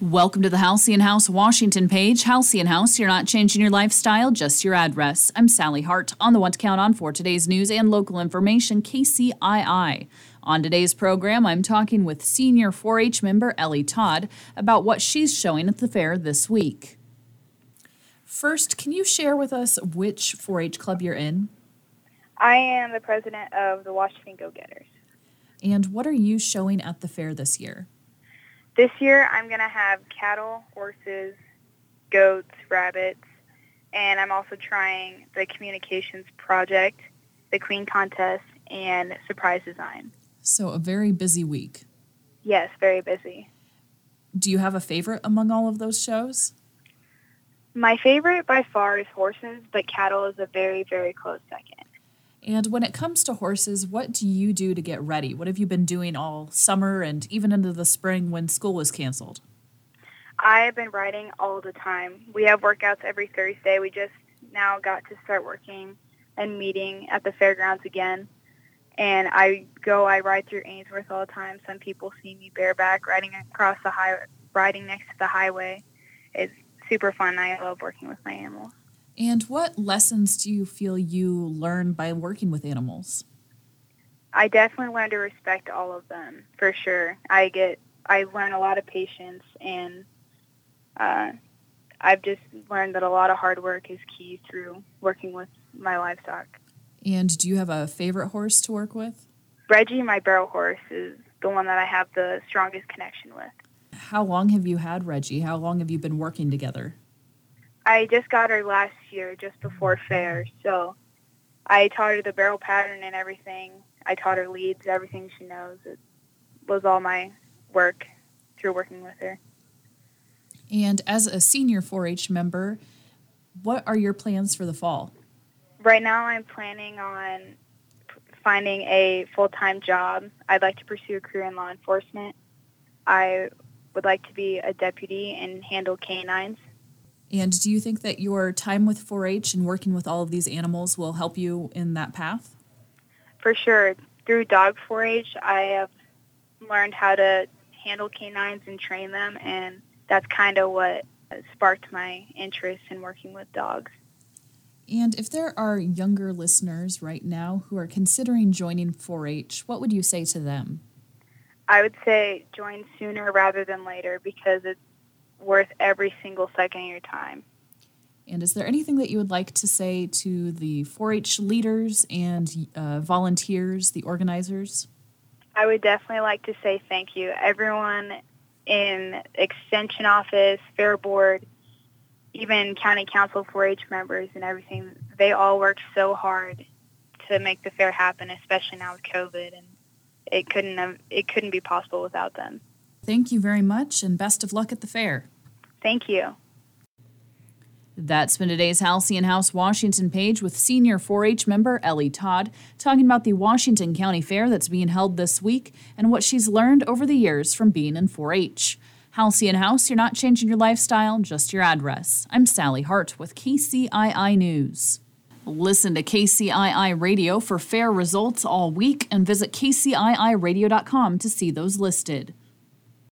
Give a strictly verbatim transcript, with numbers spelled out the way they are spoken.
Welcome to the Halcyon House Washington page. Halcyon House, you're not changing your lifestyle, just your address. I'm Sally Hart on the one to count on for today's news and local information, K C I I. On today's program, I'm talking with senior four H member Ellie Todd about what she's showing at the fair this week. First, can you share with us which four H club you're in? I am the president of the Washington Go-Getters. And what are you showing at the fair this year? This year, I'm going to have cattle, horses, goats, rabbits, and I'm also trying the communications project, the Queen Contest, and surprise design. So a very busy week. Yes, very busy. Do you have a favorite among all of those shows? My favorite by far is horses, but cattle is a very, very close second. And when it comes to horses, what do you do to get ready? What have you been doing all summer and even into the spring when school was canceled? I've been riding all the time. We have workouts every Thursday. We just now got to start working and meeting at the fairgrounds again. And I go, I ride through Ainsworth all the time. Some people see me bareback riding across the highway, riding next to the highway. It's super fun. I love working with my animals. And what lessons do you feel you learn by working with animals? I definitely learn to respect all of them, for sure. I get, I learn a lot of patience, and uh, I've just learned that a lot of hard work is key through working with my livestock. And do you have a favorite horse to work with? Reggie, my barrel horse, is the one that I have the strongest connection with. How long have you had Reggie? How long have you been working together? I just got her last year, just before fair, so I taught her the barrel pattern and everything. I taught her leads, everything she knows. It was all my work through working with her. And as a senior four H member, what are your plans for the fall? Right now I'm planning on finding a full-time job. I'd like to pursue a career in law enforcement. I would like to be a deputy and handle canines. And do you think that your time with four H and working with all of these animals will help you in that path? For sure. Through Dog four H, I have learned how to handle canines and train them, and that's kind of what sparked my interest in working with dogs. And if there are younger listeners right now who are considering joining four H, what would you say to them? I would say join sooner rather than later because it's worth every single second of your time. And is there anything that you would like to say to the four H leaders and uh, volunteers, the organizers? I would definitely like to say thank you. Everyone in Extension Office, Fair Board, even County Council four H members and everything, they all worked so hard to make the fair happen, especially now with COVID, and it couldn't have, it couldn't be possible without them. Thank you very much, and best of luck at the fair. Thank you. That's been today's Halcyon House Washington page with senior four H member Ellie Todd talking about the Washington County Fair that's being held this week and what she's learned over the years from being in four H. Halcyon House, you're not changing your lifestyle, just your address. I'm Sally Hart with K C I I News. Listen to K C I I Radio for fair results all week and visit K C I I radio dot com to see those listed.